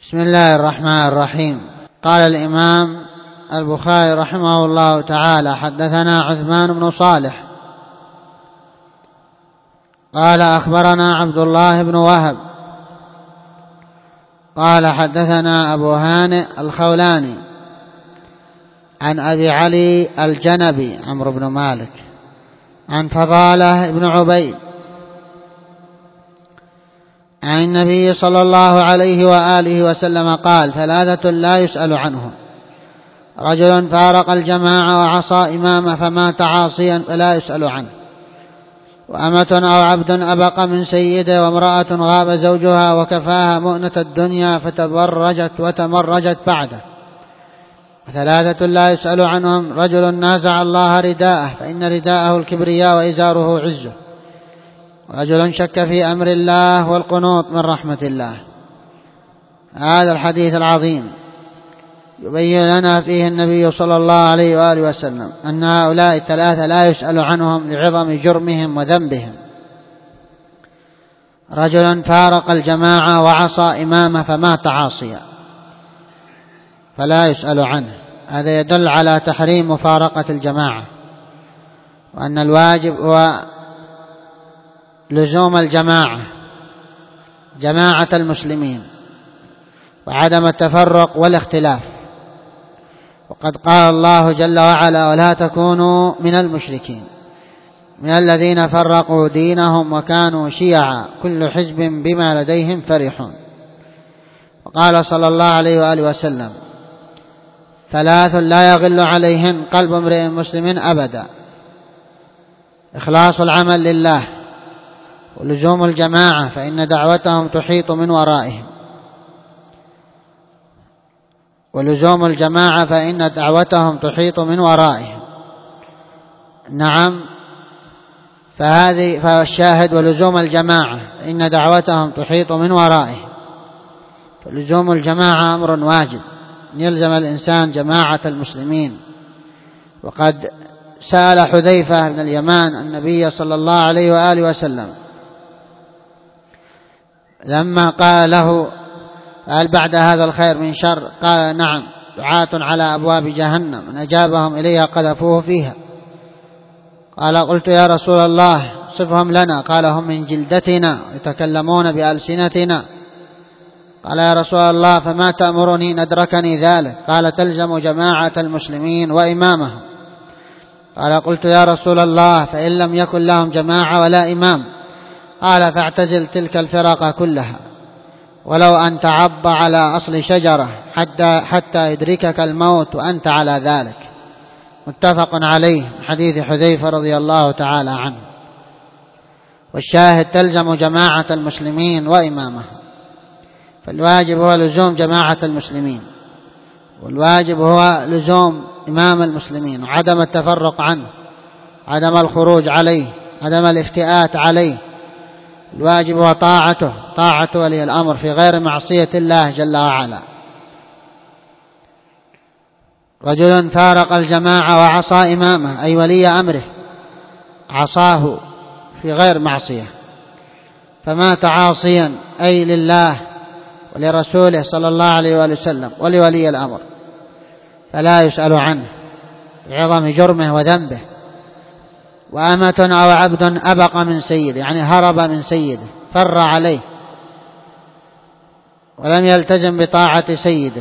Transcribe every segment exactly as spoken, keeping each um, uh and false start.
بسم الله الرحمن الرحيم. قال الإمام البخاري رحمه الله تعالى: حدثنا عثمان بن صالح قال أخبرنا عبد الله بن وهب قال حدثنا أبو هانئ الخولاني عن أبي علي الجنبي عمرو بن مالك عن فضالة بن عبيد عن النبي صلى الله عليه وآله وسلم قال: ثلاثة لا يسأل عنهم: رجل فارق الجماعة وعصى إمامه فمات عاصيا فلا يسأل عنه، وأمة أو عبد أبق من سيده، وامرأة غاب زوجها وكفاها مؤنة الدنيا فتبرجت وتمرجت بعده. ثلاثة لا يسأل عنهم: رجل نازع الله رداءه فإن رداءه الكبرياء وإزاره عزه، ورجل شك في أمر الله والقنوط من رحمة الله. هذا الحديث العظيم يبين لنا فيه النبي صلى الله عليه وآله وسلم أن هؤلاء الثلاثة لا يسأل عنهم لعظم جرمهم وذنبهم. رجل فارق الجماعة وعصى إمامه فمات عاصيا فلا يسأل عنه. هذا يدل على تحريم مفارقة الجماعة، وأن الواجب هو لزوم الجماعة، جماعة المسلمين، وعدم التفرق والاختلاف. وقد قال الله جل وعلا: ولا تكونوا من المشركين من الذين فرقوا دينهم وكانوا شيعا كل حزب بما لديهم فرحون. وقال صلى الله عليه وآله وسلم: ثلاث لا يغل عليهن قلب امرئ مسلم أبدا: إخلاص العمل لله، ولزوم الجماعة فإن دعوتهم تحيط من ورائهم ولزوم الجماعة فإن دعوتهم تحيط من ورائهم. نعم، فهذه فالشاهد ولزوم الجماعة إن دعوتهم تحيط من ورائهم. فلزوم الجماعة أمر واجب، يلزم الإنسان جماعة المسلمين. وقد سأل حذيفة بن اليمان النبي صلى الله عليه وآله وسلم لما قال له: هل بعد هذا الخير من شر؟ قال: نعم، دعاة على أبواب جهنم من أجابهم إليها قذفوه فيها. قال: قلت يا رسول الله صفهم لنا. قال: هم من جلدتنا يتكلمون بألسنتنا. قال: يا رسول الله فما تأمرني إن أدركني ذلك؟ قال: تلزم جماعة المسلمين وإمامهم. قال: قلت يا رسول الله فإن لم يكن لهم جماعة ولا إمام؟ قال: فاعتزل تلك الفرق كلها ولو أن تعض على أصل شجرة حتى, حتى يدركك الموت وأنت على ذلك. متفق عليه، حديث حذيفة رضي الله تعالى عنه. والشاهد تلزم جماعة المسلمين وإمامهم. فالواجب هو لزوم جماعة المسلمين، والواجب هو لزوم إمام المسلمين، وعدم التفرق عنه، عدم الخروج عليه، عدم الافتئات عليه. الواجب هو طاعته، طاعة ولي الأمر في غير معصية الله جل وعلا. رجل فارق الجماعة وعصى إمامه أي ولي أمره، عصاه في غير معصية فمات عاصيا أي لله ولرسوله صلى الله عليه وآله وسلم ولولي الأمر، فلا يسأل عنه لعظم جرمه وذنبه. وأمة أو عبد أبق من سيده، يعني هرب من سيده، فر عليه ولم يلتزم بطاعة سيده.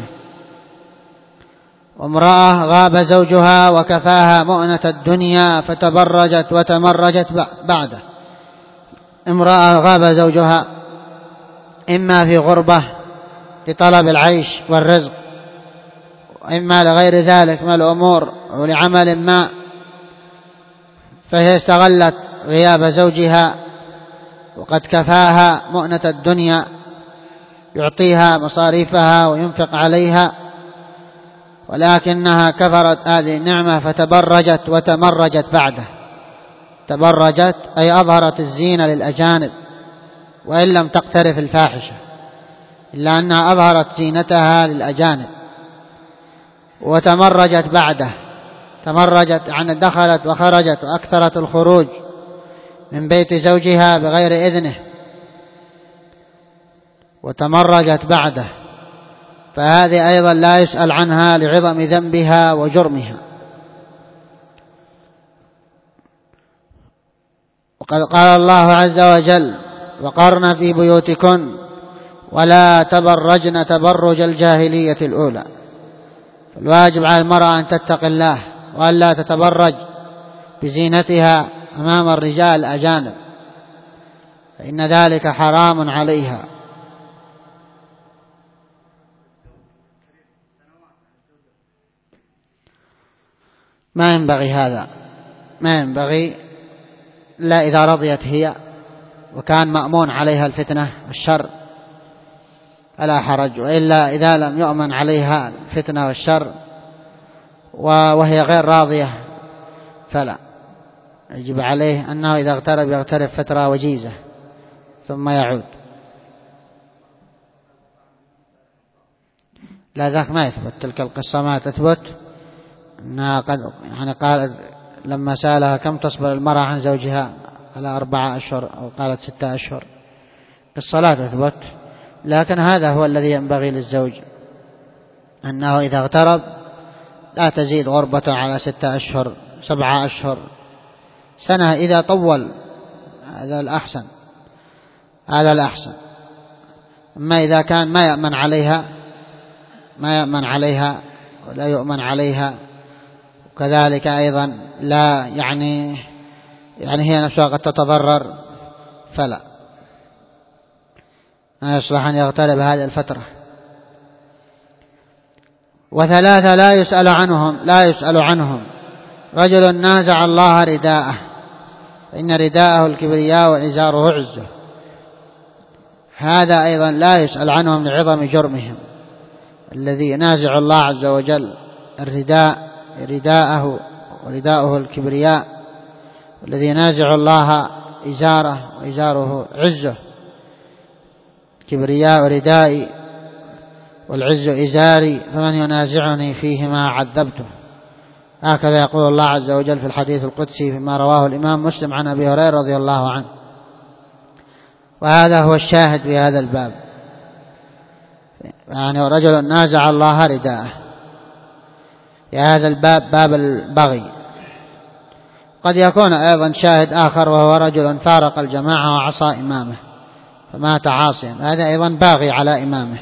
وامرأة غاب زوجها وكفاها مؤنة الدنيا فتبرجت وتمرجت بعده. امرأة غاب زوجها إما في غربة لطلب العيش والرزق، وإما لغير ذلك من الأمور ولعمل ما، فهي استغلت غياب زوجها وقد كفاها مؤنة الدنيا، يعطيها مصاريفها وينفق عليها، ولكنها كفرت هذه النعمة فتبرجت وتمرجت بعده. تبرجت أي أظهرت الزينة للأجانب، وإن لم تقترف الفاحشة إلا أنها أظهرت زينتها للأجانب. وتمرجت بعده، تمرجت عن دخلت وخرجت وأكثرت الخروج من بيت زوجها بغير إذنه، وتمرجت بعده فهذه أيضا لا يسأل عنها لعظم ذنبها وجرمها. وقد قال الله عز وجل: وقرن في بيوتكن ولا تبرجن تبرج الجاهلية الأولى. فالواجب على المرأة أن تتقي الله وألا تتبرج بزينتها أمام الرجال الأجانب، فإن ذلك حرام عليها. ما ينبغي هذا، ما ينبغي، لا إذا رضيت هي وكان مأمون عليها الفتنة والشر فلا حرج، وإلا إذا لم يؤمن عليها الفتنة والشر وهي غير راضية فلا. يجب عليه أنه إذا اغترب يغترب فترة وجيزة ثم يعود. لا ذاك ما يثبت، تلك القصة ما تثبت أنها قد يعني قالت لما سألها كم تصبر المرأة عن زوجها على أربعة أشهر أو قالت ستة أشهر، قصة لا تثبت. لكن هذا هو الذي ينبغي للزوج، أنه إذا اغترب لا تزيد غربته على ستة أشهر سبعة أشهر سنة إذا طول، هذا الأحسن، هذا الأحسن. أما إذا كان ما يأمن عليها ما يأمن عليها ولا يؤمن عليها، وكذلك أيضا لا يعني يعني هي نفسها قد تتضرر، فلا، ما يصلح أن يغترب هذه الفترة. وثلاثة لا يسأل عنهم لا يسأل عنهم رجل نازع الله رداءه، فإن رداءه الكبرياء وإزاره عزه. هذا أيضا لا يسأل عنهم لعظم جرمهم. الذي ينازع الله عز وجل الرداء رداءه ورداءه الكبرياء، والذي ينازع الله إزاره وإزاره عزه. الكبرياء ردائي والعز إزاري، فمن ينازعني فيهما عذبته. هكذا يقول الله عز وجل في الحديث القدسي فيما رواه الإمام مسلم عن أبي هريرة رضي الله عنه. وهذا هو الشاهد في هذا الباب، يعني رجل نازع الله رداءه. في هذا الباب باب البغي. قد يكون أيضا شاهد آخر، وهو رجل فارق الجماعة وعصى إمامه فمات عاصيا، هذا أيضا باغي على إمامه.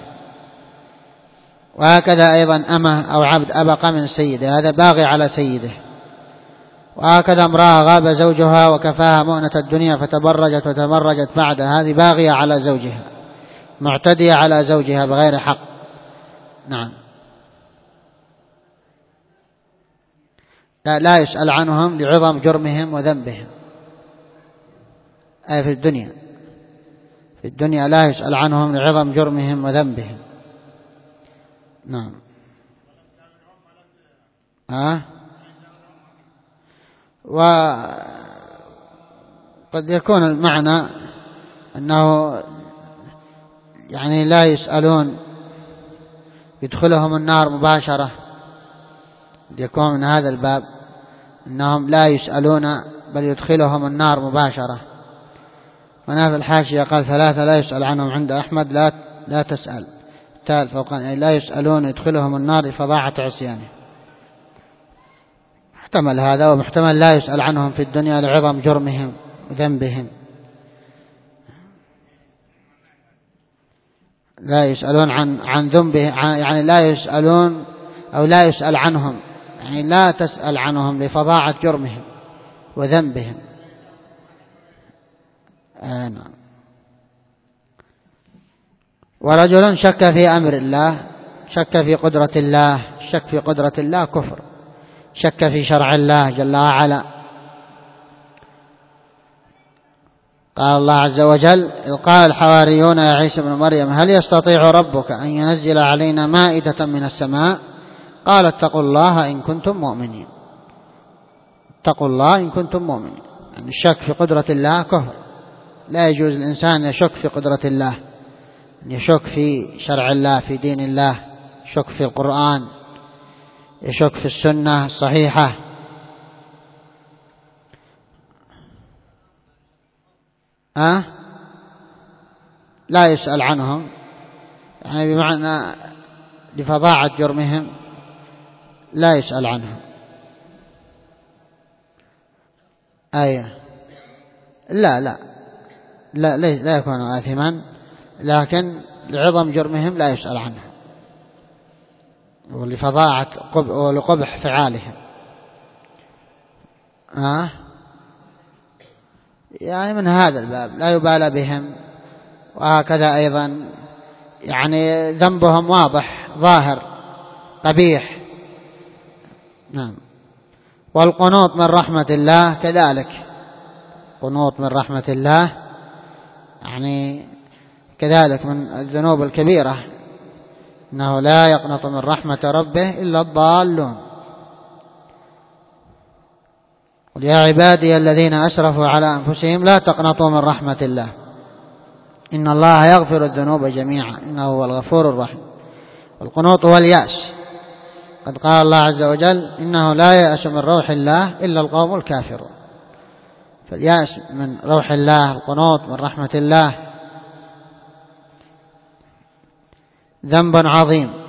وهكذا أيضا أمه أو عبد أبق من سيده، هذا باغي على سيده. وهكذا امرأة غاب زوجها وكفاها مؤنة الدنيا فتبرجت وتمرجت بعد، هذه باغية على زوجها، معتدية على زوجها بغير حق. نعم. لا, لا يسأل عنهم لعظم جرمهم وذنبهم، أي في الدنيا في الدنيا لا يسأل عنهم لعظم جرمهم وذنبهم. نعم. ها وقد يكون المعنى أنه يعني لا يسألون يدخلهم النار مباشرة، يكون من هذا الباب أنهم لا يسألون بل يدخلهم النار مباشرة. هنا في الحاشية قال ثلاثة لا يسأل عنهم عند أحمد لا لا تسأل تال فوق، لا يسألون يدخلهم النار لفظاعة عصيانه. محتمل هذا، ومحتمل لا يسأل عنهم في الدنيا لعظم جرمهم وذنبهم. لا يسألون عن عن ذنبه، يعني لا يسألون أو لا يسأل عنهم، يعني لا تسأل عنهم لفظاعة جرمهم وذنبهم. آه نعم. ورجل شك في أمر الله، شك في قدرة الله، شك في قدرة الله كفر، شك في شرع الله جل وعلا. قال الله عز وجل إذ قال الحواريون يا عيسى ابن مريم هل يستطيع ربك أن ينزل علينا مائدة من السماء؟ قال اتقوا الله إن كنتم مؤمنين. اتقوا الله إن كنتم مؤمنين. يعني الشك في قدرة الله كفر، لا يجوز الإنسان يشك في قدرة الله، يشك في شرع الله في دين الله، يشك في القرآن، يشك في السنة الصحيحة. أه؟ لا يسأل عنهم، يعني بمعنى لفظاعة جرمهم لا يسأل عنهم. أيه لا لا لا لا يكون آثما، لكن لعظم جرمهم لا يسأل عنه ولفظاعة ولقبح فعالهم. آه يعني من هذا الباب لا يبالى بهم. وهكذا أيضا يعني ذنبهم واضح ظاهر قبيح. نعم. والقنوط من رحمة الله كذلك، قنوط من رحمة الله يعني كذلك من الذنوب الكبيرة، إنه لا يقنط من رحمة ربه إلا الضالون. قل يا عبادي الذين أسرفوا على أنفسهم لا تقنطوا من رحمة الله إن الله يغفر الذنوب جميعا إنه هو الغفور الرحيم. والقنوط هو اليأس، قد قال الله عز وجل إنه لا يأس من روح الله إلا القوم الكافرون. فاليأس من روح الله، القنوط من رحمة الله ذنب عظيم